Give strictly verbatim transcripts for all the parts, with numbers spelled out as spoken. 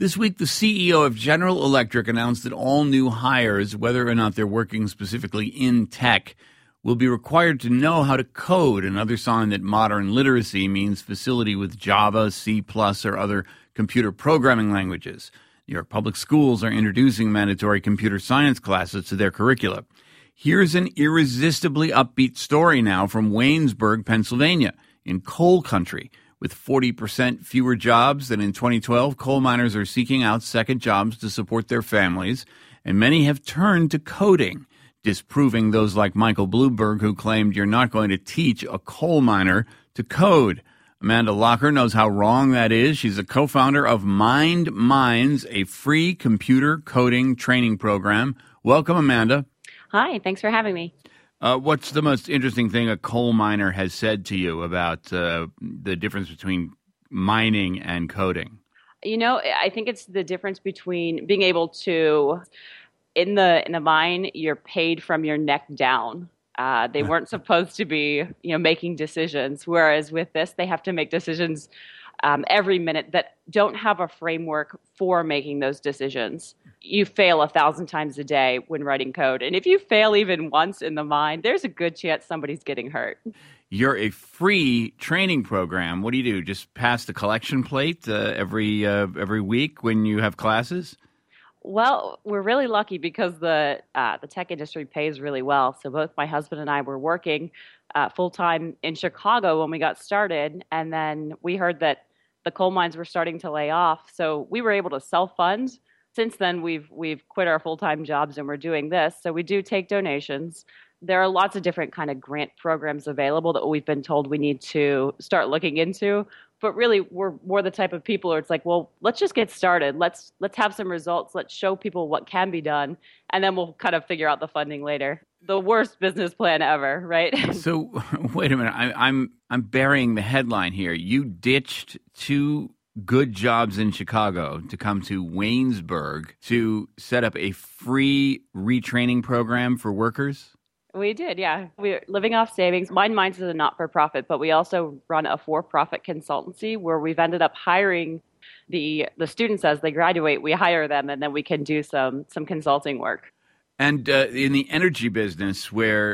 This week, the C E O of General Electric announced that all new hires, whether or not they're working specifically in tech, will be required to know how to code, another sign that modern literacy means facility with Java, C plus, or other computer programming languages. New York Public Schools are introducing mandatory computer science classes to their curricula. Here's an irresistibly upbeat story now from Waynesburg, Pennsylvania, in coal country. With forty percent fewer jobs than in twenty twelve, coal miners are seeking out second jobs to support their families, and many have turned to coding, disproving those like Michael Bloomberg, who claimed you're not going to teach a coal miner to code. Amanda Locker knows how wrong that is. She's a co-founder of Mind Minds, a free computer coding training program. Welcome, Amanda. Hi, thanks for having me. Uh, what's the most interesting thing a coal miner has said to you about uh, the difference between mining and coding? You know, I think it's the difference between being able to, in the in the mine, you're paid from your neck down. Uh, they weren't supposed to be, you know, making decisions, whereas with this, they have to make decisions um, every minute that don't have a framework for making those decisions. You fail a thousand times a day when writing code. And if you fail even once in the mine, there's a good chance somebody's getting hurt. You're a free training program. What do you do? Just pass the collection plate uh, every uh, every week when you have classes? Well, we're really lucky because the uh, the tech industry pays really well. So both my husband and I were working uh, full-time in Chicago when we got started. And then we heard that the coal mines were starting to lay off. So we were able to self-fund. Since then, we've we've quit our full-time jobs and we're doing this. So we do take donations. There are lots of different kind of grant programs available that we've been told we need to start looking into. But really, we're more the type of people where it's like, well, let's just get started. Let's let's have some results. Let's show people what can be done, and then we'll kind of figure out the funding later. The worst business plan ever, right? So wait a minute. I, I'm I'm burying the headline here. You ditched two good jobs in Chicago to come to Waynesburg to set up a free retraining program for workers? We did, yeah. We're living off savings. Mind Minds is a not-for-profit, but we also run a for-profit consultancy where we've ended up hiring the the students as they graduate. We hire them, and then we can do some some consulting work. And uh, in the energy business, where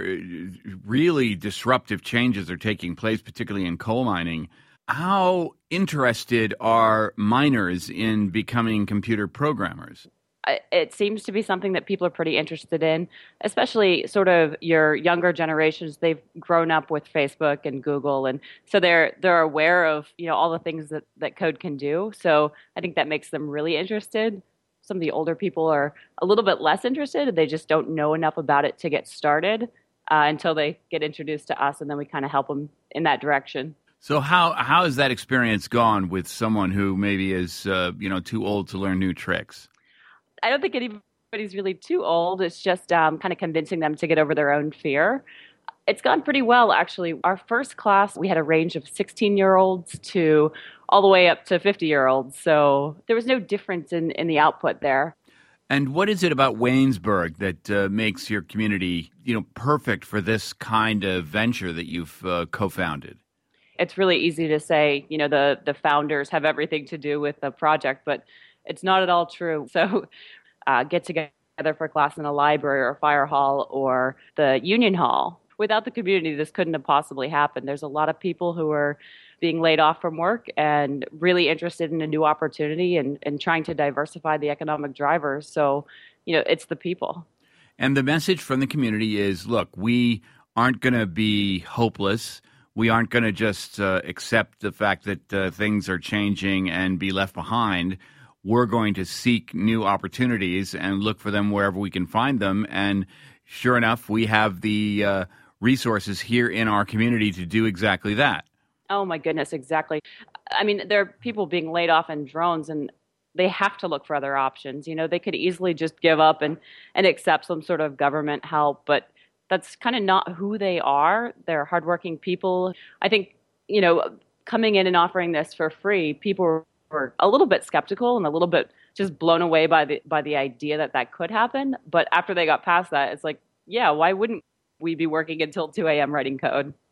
really disruptive changes are taking place, particularly in coal mining, how interested are miners in becoming computer programmers? It seems to be something that people are pretty interested in, especially sort of your younger generations. They've grown up with Facebook and Google, and so they're they're aware of, you know, all the things that, that code can do. So I think that makes them really interested. Some of the older people are a little bit less interested. They just don't know enough about it to get started uh, until they get introduced to us, and then we kind of help them in that direction. So how how has that experience gone with someone who maybe is uh, you know too old to learn new tricks? I don't think anybody's really too old. It's just um, kind of convincing them to get over their own fear. It's gone pretty well, actually. Our first class, we had a range of sixteen-year-olds to all the way up to fifty-year-olds. So there was no difference in, in the output there. And what is it about Waynesburg that uh, makes your community, you know, perfect for this kind of venture that you've uh, co-founded? It's really easy to say, you know, the, the founders have everything to do with the project, but it's not at all true. So uh, get together for class in a library or a fire hall or the union hall. Without the community, this couldn't have possibly happened. There's a lot of people who are being laid off from work and really interested in a new opportunity and, and trying to diversify the economic drivers. So, you know, it's the people. And the message from the community is, look, we aren't going to be hopeless. We aren't going to just uh, accept the fact that uh, things are changing and be left behind. We're going to seek new opportunities and look for them wherever we can find them. And sure enough, we have the uh, resources here in our community to do exactly that. Oh, my goodness, exactly. I mean, there are people being laid off in drones, and they have to look for other options. You know, they could easily just give up and, and accept some sort of government help, but that's kind of not who they are. They're hardworking people. I think, you know, coming in and offering this for free, people were a little bit skeptical and a little bit just blown away by the by the idea that that could happen. But after they got past that, it's like, yeah, why wouldn't we be working until two a.m. writing code?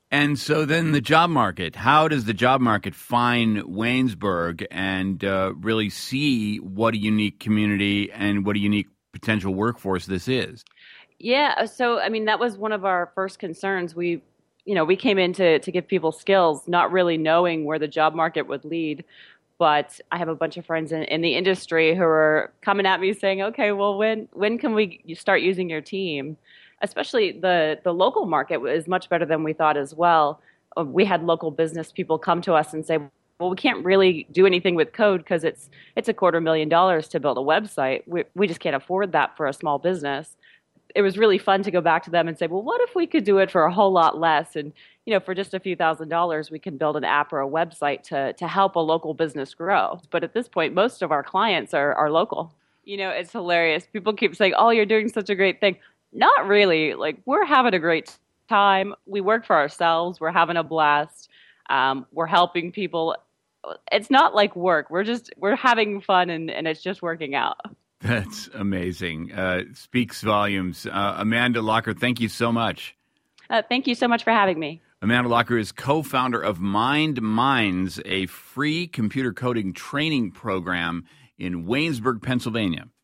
And so then the job market, how does the job market find Waynesburg and uh, really see what a unique community and what a unique potential workforce this is? Yeah, so I mean that was one of our first concerns. We, you know, we came in to to give people skills, not really knowing where the job market would lead. But I have a bunch of friends in, in the industry who are coming at me saying, "Okay, well, when when can we start using your team?" Especially the the local market is much better than we thought as well. Uh, We had local business people come to us and say, "Well, we can't really do anything with code because it's it's a quarter million dollars to build a website. We we just can't afford that for a small business." It was really fun to go back to them and say, "Well, what if we could do it for a whole lot less? And you know, for just a few thousand dollars, we can build an app or a website to to help a local business grow." But at this point, most of our clients are are local. You know, it's hilarious. People keep saying, "Oh, you're doing such a great thing." Not really. Like, we're having a great time. We work for ourselves. We're having a blast. Um, we're helping people. It's not like work. We're just we're having fun, and, and it's just working out. That's amazing. Uh, speaks volumes. Uh, Amanda Locker, thank you so much. Uh, thank you so much for having me. Amanda Locker is co-founder of Mind Minds, a free computer coding training program in Waynesburg, Pennsylvania.